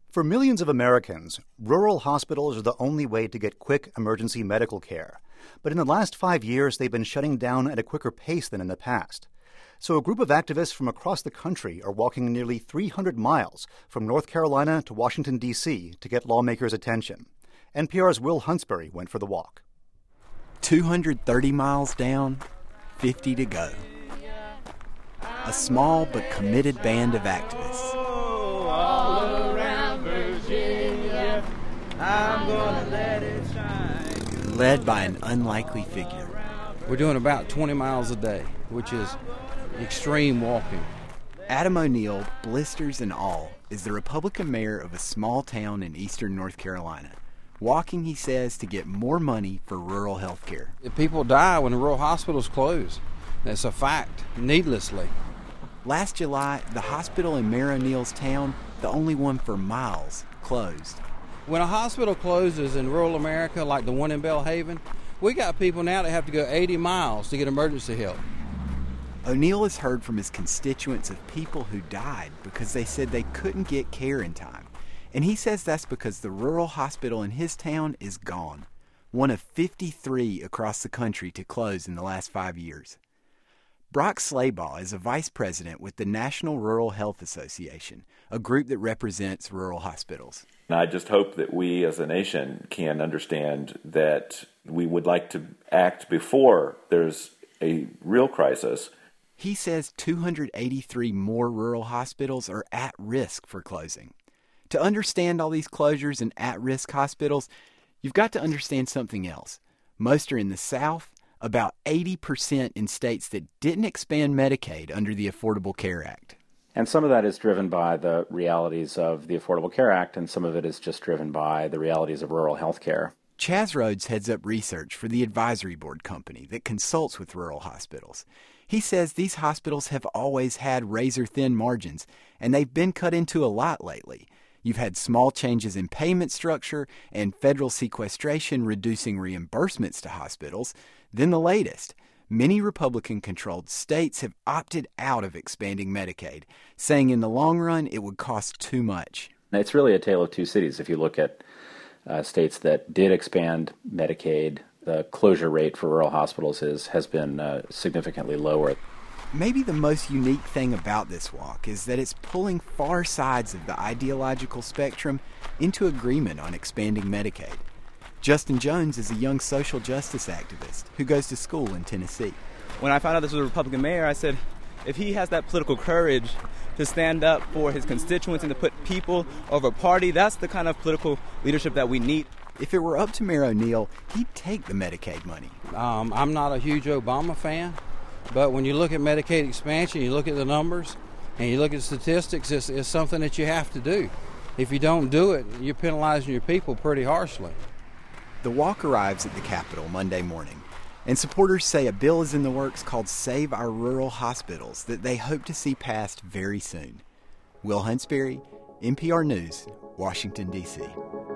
For millions of Americans, rural hospitals are the only way to get quick emergency medical care. But in the last 5 years, they've been shutting down at a quicker pace than in the past. So a group of activists from across the country are walking nearly 300 miles from North Carolina to Washington, D.C. to get lawmakers' attention. NPR's Will Huntsbury went for the walk. 230 miles down, 50 to go. A small but committed band of activists. All around Virginia, I'm gonna let it shine. Led by an unlikely figure. We're doing about 20 miles a day, which is extreme walking. Adam O'Neill, blisters and all, is the Republican mayor of a small town in eastern North Carolina. Walking, he says, to get more money for rural health care. People die when the rural hospitals close. That's a fact, needlessly. Last July, the hospital in Mayor O'Neill's town, the only one for miles, closed. When a hospital closes in rural America, like the one in Belhaven, we got people now that have to go 80 miles to get emergency help. O'Neill has heard from his constituents of people who died because they said they couldn't get care in time. And he says that's because the rural hospital in his town is gone, one of 53 across the country to close in the last 5 years. Brock Slaybaugh is a vice president with the National Rural Health Association, a group that represents rural hospitals. I just hope that we as a nation can understand that we would like to act before there's a real crisis. He says 283 more rural hospitals are at risk for closing. To understand all these closures and at-risk hospitals, you've got to understand something else. Most are in the South, about 80% in states that didn't expand Medicaid under the Affordable Care Act. And some of that is driven by the realities of the Affordable Care Act, and some of it is just driven by the realities of rural health care. Chaz Rhodes heads up research for the Advisory Board company that consults with rural hospitals. He says these hospitals have always had razor-thin margins, and they've been cut into a lot lately. You've had small changes in payment structure and federal sequestration reducing reimbursements to hospitals. Then the latest, many Republican-controlled states have opted out of expanding Medicaid, saying in the long run it would cost too much. It's really a tale of two cities. If you look at states that did expand Medicaid, the closure rate for rural hospitals has been significantly lower. Maybe the most unique thing about this walk is that it's pulling far sides of the ideological spectrum into agreement on expanding Medicaid. Justin Jones is a young social justice activist who goes to school in Tennessee. When I found out this was a Republican mayor, I said, if he has that political courage to stand up for his constituents and to put people over party, that's the kind of political leadership that we need. If it were up to Mayor O'Neill, he'd take the Medicaid money. I'm not a huge Obama fan, but when you look at Medicaid expansion, you look at the numbers, and you look at statistics, it's something that you have to do. If you don't do it, you're penalizing your people pretty harshly. The walk arrives at the Capitol Monday morning, and supporters say a bill is in the works called Save Our Rural Hospitals that they hope to see passed very soon. Will Huntsbury, NPR News, Washington, D.C.